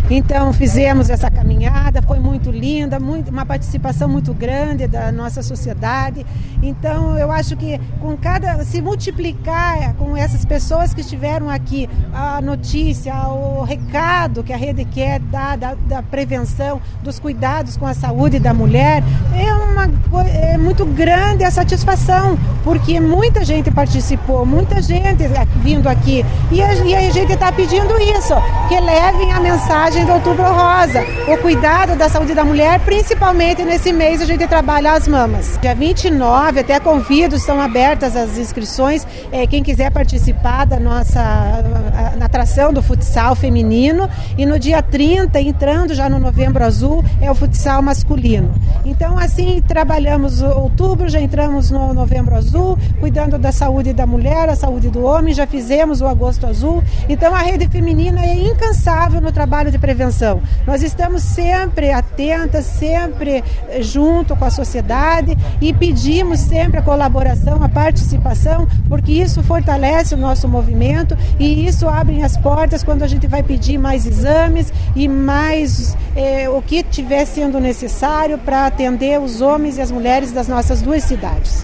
Então fizemos essa caminhada, foi muito linda, uma participação muito grande da nossa sociedade. Então eu acho que se multiplicar com essas pessoas que estiveram aqui, a notícia, o recado que a rede quer dar da prevenção, dos cuidados com a saúde da mulher, é muito grande a satisfação, porque muita gente participou, muita gente vindo aqui, e a gente está pedindo isso, que levem a mensagem do Outubro Rosa, o cuidado da saúde da mulher, principalmente nesse mês a gente trabalha as mamas. Dia 29, até convido, estão abertas as inscrições, quem quiser participar da nossa na atração do futsal feminino, e no dia 30, entrando já no Novembro Azul, é o futsal masculino. Então assim, trabalhamos outubro, já entramos no Novembro Azul, cuidando da saúde da mulher, a saúde do homem, já fizemos o Agosto Azul. Então a rede feminina é incansável no trabalho de prevenção. Nós estamos sempre atentas, sempre junto com a sociedade, e pedimos sempre a colaboração, a participação, porque isso fortalece o nosso movimento e isso abre as portas quando a gente vai pedir mais exames e mais o que estiver sendo necessário para atender os homens e as mulheres das nossas duas cidades.